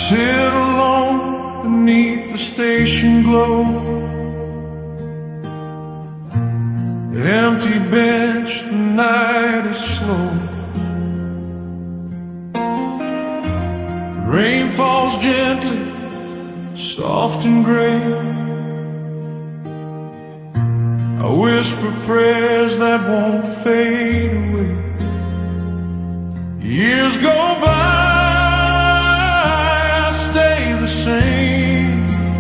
sit alone beneath the station glow. Empty bench, the night is slow. Rain falls gently, soft and gray. I whisper prayers that won't fade away. Years go by, I stay the same.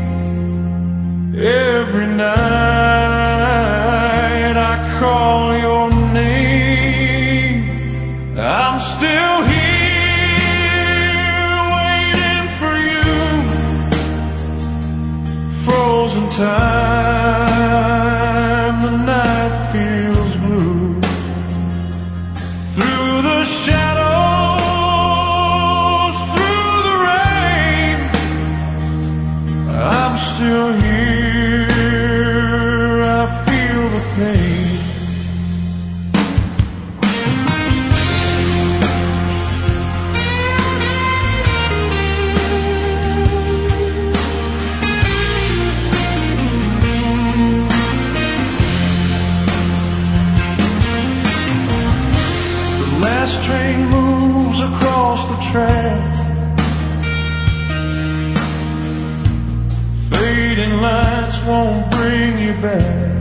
Every night I call your name. I'm still here waiting for you. Frozen time, the night feels blue. Through the shadows, through the rain, I'm still here, I feel the pain. The last train moves across the track. Fading lights won't bring you back.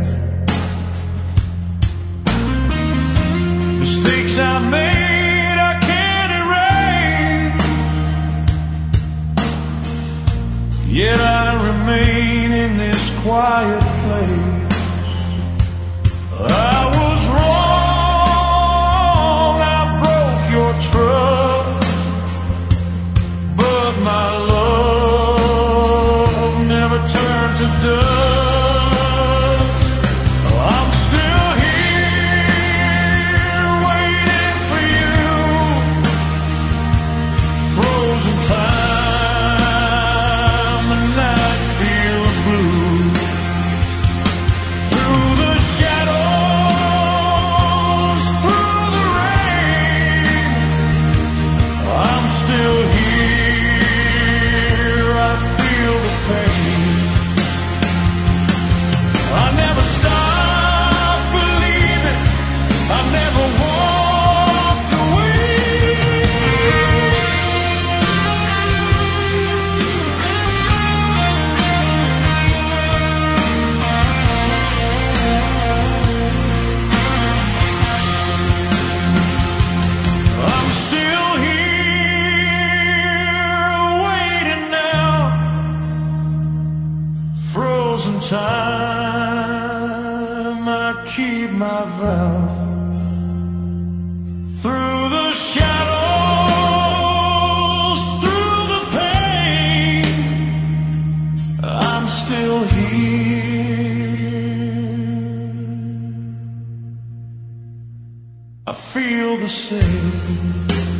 Mistakes I made I can't erase, yet I remain in this quiet place. I was wrong, I broke your trust, but my love never turned to dust. I'm still here waiting for you. Frozen time, the night feels blue. Through the shadows, through the rain, I'm still here, I feel the pain. I never stopped believing, I never walked away. I'm still here waiting now. Frozen time, I keep my vow. Through the shadows, through the pain, I'm still here. I feel the same.